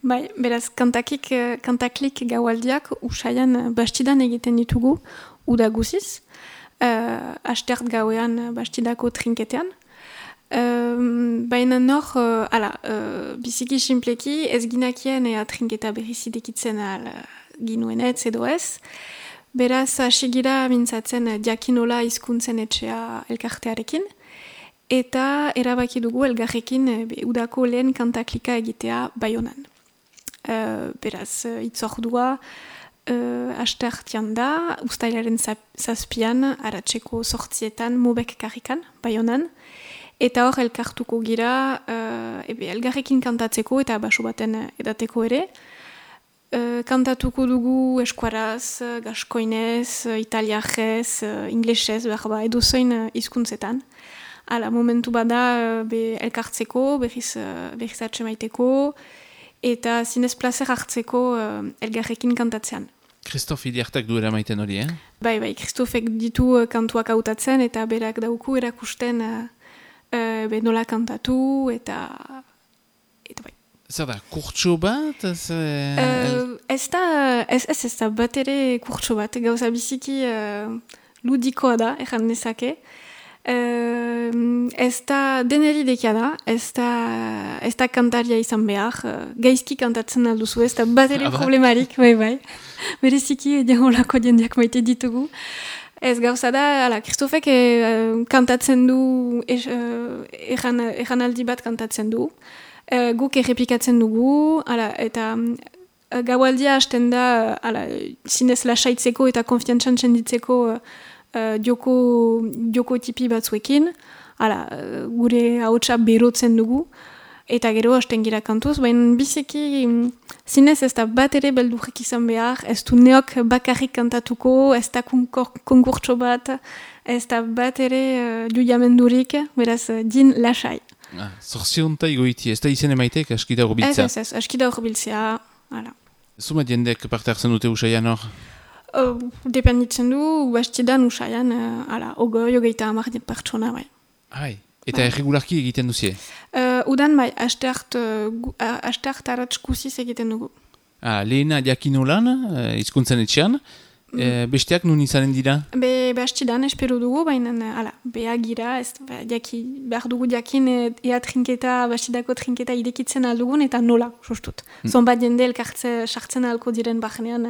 Bai, beraz, kantaklik gaualdiak usaian bastidan egiten ditugu, uda guziz, astert gauean bastidako trinketean. Baina nor, biziki simpleki, ez ginakien ea trinketa berrizidekitzen ginuenetz edo ez. Beraz, asigira mintzatzen diakinola hizkuntzen etxea elkartearekin. Eta erabaki dugu elgarrekin udako lehen kantaklika egitea Baionan. Beraz, itzordua astartian da, ustailaren zazpian, aratseko sortzietan, mobek karrikan, Baionan. Eta hor elkartuko gira, elgarrekin kantatzeko eta baso baten edateko ere. Kantatuko dugu eskuaraz, gaskoinez, italiarrez, inglesez, edozein hizkuntzetan. Hala, momentu bada elkartzeko, berriz atsemaiteko, eta zinez plazer hartzeko elgarrekin kantatzean. Christophe Iriartek duera maiten hori, Bai, Christophe ditu kantuak hautatzen, eta berak dauku erakusten nola kantatu, eta bai. Zer da, kurtso bat? Ez da bat ere kurtso bat, gauza biziki ludikoa da, erran nezake. Ez da deneri dekia da, ez da kantaria izan behar, gaizki kantatzen alduzu, ez da bat ere problemarik, bai. Bereziki diagolako jendeak maite ditugu. Ez gauza da, Christofek kantatzen du, erranaldi bat kantatzen du, guk errepikatzen dugu, eta gaualdia hasten da, zinez lasaitzeko eta konfiantzan txenditzeko joko tipi batzuekin, gure ahotsa berotzen dugu, eta gero hasten gira kantuz, baina biziki zinez ez da bat ere beldurrik izan behar, ez du neok bakarrik kantatuko, ez da konkurtso bat, ez da bat ere juiamendurik, beraz din lasai. Zorzionta egoiti, ez da izen emaitek askida horbiltzea? Ez, askida horbiltzea, hala. Zuma jendek parte hartzen dute usaian hor? Dependitzen du, bastidan usaian, ogoi, ogeita amar pertsona, bai. Eta erregularki egiten duzie? Udan bai, astart aratskuziz egiten dugu. Lehena jakinolan, hizkuntzen etxean, besteak nun izanen dira? Bastidan espero dugu, baina behagira, behar dugu jakin ea trinketa, bastidako trinketa idekitzen aldugun, eta nola, sustut. Zonbat jende elkartze sartzen alko diren bahnean,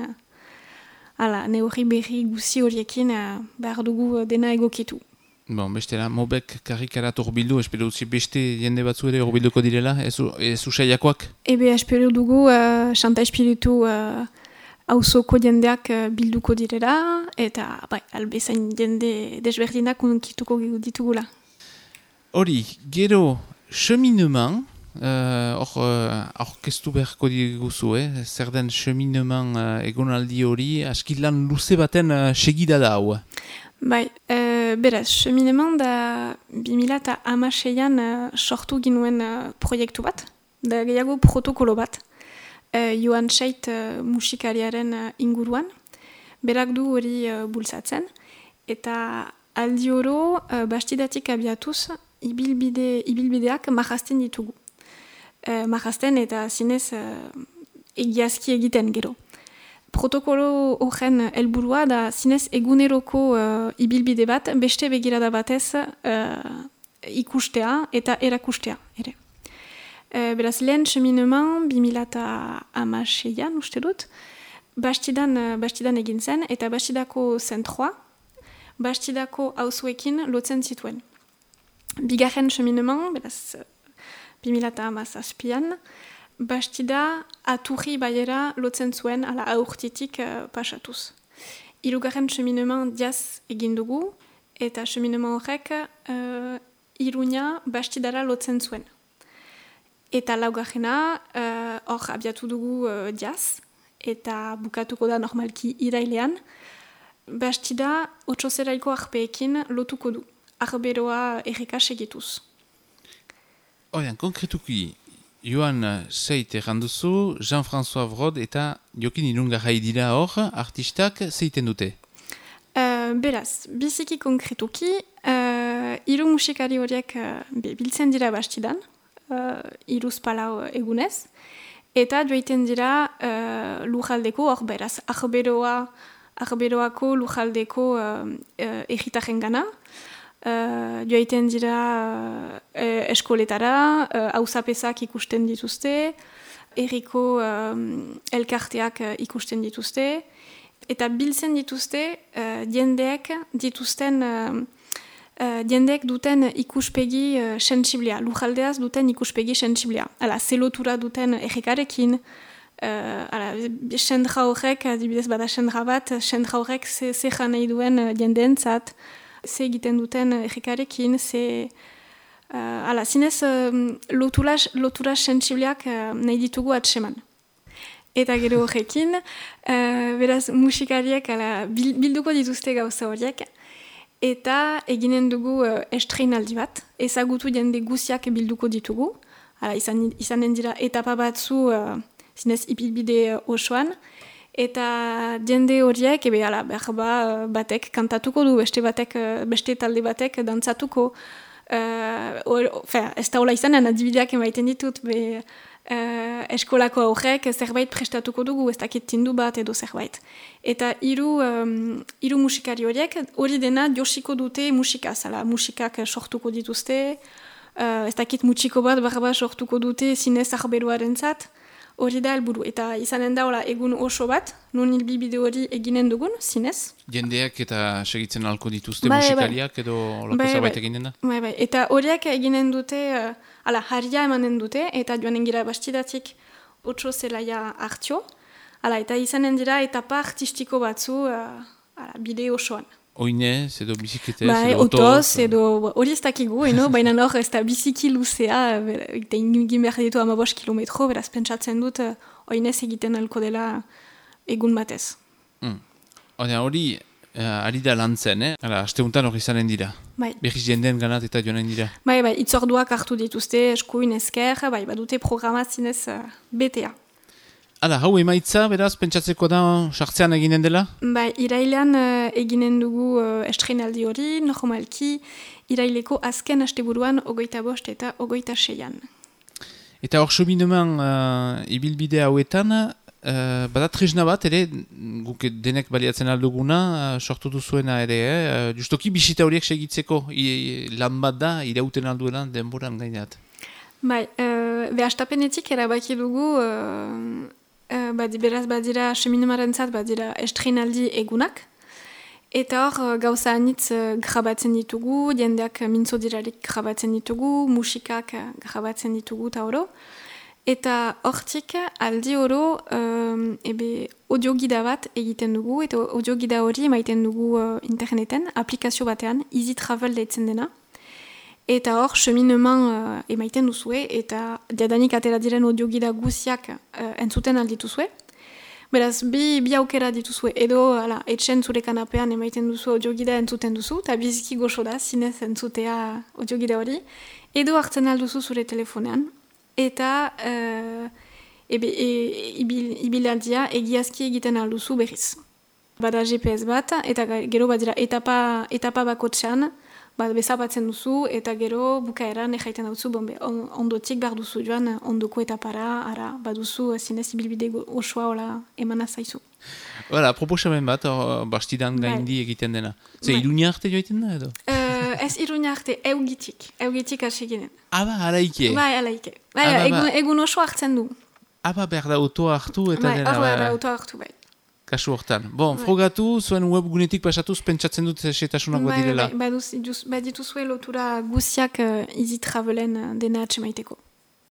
neurri berri guzi horiekin behar dugu dena egokitu. Bestela, mobek karrikarat horbildu, espero duzi beste jende batzu ere horbilduko direla, ez usaiakoak? Espero dugu Santa Espiritu auzoko jendeak bilduko direla, eta albezain jende desberdinak unkituko ditugula. Hori, gero, cheminement, aurkeztu beharko diguzu, zer den cheminement egonaldi hori, askilan luze baten segida da hau. Beraz, cheminement da 2016an sortu ginuen proiektu bat, da gehiago protokolo bat, Joan Seit musikariaren inguruan, berak du hori bultzatzen, eta aldi oro bastidatik abiatuz ibilbideak marrazten ditugu. Marrazten eta zinez egiazki egiten gero. Protokolo horren helburua da zinez eguneroko ibilbide bat, beste begirada batez ikustea eta erakustea ere. Beraz, lehen cheminement 2016an, uste dut, bastidan egin zen, eta bastidako zentroa, bastidako auzuekin lotzen zituen. Bigarren cheminement, beraz, 2017an, bastida aturri baiera lotzen zuen, aurtitik pasatuz. Hirugarren cheminement diaz egin dugu, eta cheminement horrek Iruña bastidara lotzen zuen. Eta laugarrena, hor abiatu dugu diaz, eta bukatuko da normalki irailean, bastida otxozeraiko arpeekin lotuko du, arberoa errekas egituz. Oian, konkretuki, Joan Seit erranduzu, Jean-François Vrod eta Jokin Irungarrai dira hor, artistak zeiten dute? Beraz, biziki konkretuki, hiru musikari horiek biltzen dira bastidan, hiruz palau egunez, eta joiten dira lujaldeko, hor beraz, Arberoako lujaldeko egitaren gana, joiten dira eskoletara, hauzapezak ikusten dituzte, herriko elkarteak ikusten dituzte, eta biltzen dituzte jendeek duten ikuspegi sensiblea, lujaldeaz duten ikuspegi sensiblea. Hala, zelotura duten errekarekin, sendra horrek, adibidez bada sendra bat, sendra horrek ze jan nahi duen jendeentzat, ze egiten duten errekarekin, zinez lotura sensibleak nahi ditugu atseman. Eta gero horrekin, beraz musikariek bilduko dituzte gauza horiek, eta eginen dugu estreinaldi bat, ezagutu jende guziak bilduko ditugu, izanen dira etapa batzu zinez ipilbide osoan, eta jende horiek, batek kantatuko du, beste talde batek dantzatuko, ez da hola izanen adibideak emaiten ditut, eskolako aurrek zerbait prestatuko dugu, ez dakit tindu bat edo zerbait. Eta hiru musikari horiek hori dena josiko dute musikaz, musikak sortuko dituzte, ez dakit mutxiko bat sortuko dute zinez arberoaren zat, hori da helburu. Eta izanen da egun oso bat, nun hilbibide hori eginen dugun, zinez. Jendeak eta segitzen alko dituzte musikariak edo olako zerbait eginen da? Bai. Eta horiek eginen dute, harria emanen dute, eta joanen gira bastidatik 8 zelaia hartio. Eta izanen dira etapa artistiko batzu bide osoan. Oinez, edo biziketez, edo otoz, edo hori ez dakigu, baina hor ez da biziki luzea, eta ingin behar ditu 15 kilometro, beraz pentsatzen dut oinez egiten alko dela egun batez. Hori, ari da lan zen, asteuntan hori izanen dira. Bai. Berriz jendeen ganat eta joanen dira. Bai, itzorduak hartu dituzte, eskuin ezker, badute programazinez betea. Hau emaitza, beraz, pentsatzeko da sartzean eginen dela? Irailean eginen dugu estreinaldi hori, normalki, iraileko azken asteburuan 25 eta 26an. Eta hor sobineman ibilbide hauetan, bada tresna bat, ere, guk denek baliatzen alduguna, sortu duzuena ere, justoki bisita horiek segitzeko, lan bat da, irauten alduelan denboran gaineat. Behastapenetik erabaki dugu, beraz badira seminamaren zat, badira estreinaldi egunak, eta hor gauza anitz grabatzen ditugu, jendeak mintzo dirarik grabatzen ditugu, musikak grabatzen ditugu eta oro. Eta hortik aldi oro audiogida bat egiten dugu, eta audiogida hori emaiten dugu interneten, aplikazio batean, Easy Travel deitzen dena. Eta hor, cheminement emaiten duzue, eta diadanik atera diren audiogida guziak entzuten aldituzue. Beraz, bi aukera dituzue, edo etxen zure kanapean emaiten duzu audiogida entzuten duzu, eta biziki goxo da, zinez entzutea audiogida hori, edo hartzen alduzu zure telefonean, eta ibilaldia egiazki egiten alduzu berriz. Bada GPS bat, eta gero badira etapa bakotxean, bezabatzen duzu, eta gero bukaeran ejaiten duzu, ondotik behar duzu joan, ondoko etapara, baduzu zinez ibilbide osoa emana zaizu. Proposamen bat, bastidan gaindi egiten dena. Ze Iruña arte joiten da edo? Ez Iruña arte, eugitik hasi ginen. Alaike? Alaike. Egun oso hartzen du. Behar da autoa hartu eta dena? Behar da autoa hartu, Kasu hortan. Frogatu, zuen webgunetik pasatuz, pentsattzen dut setasunak bat direla. Badituzue lotura guziak Easy Travelen dena atxemaiteko.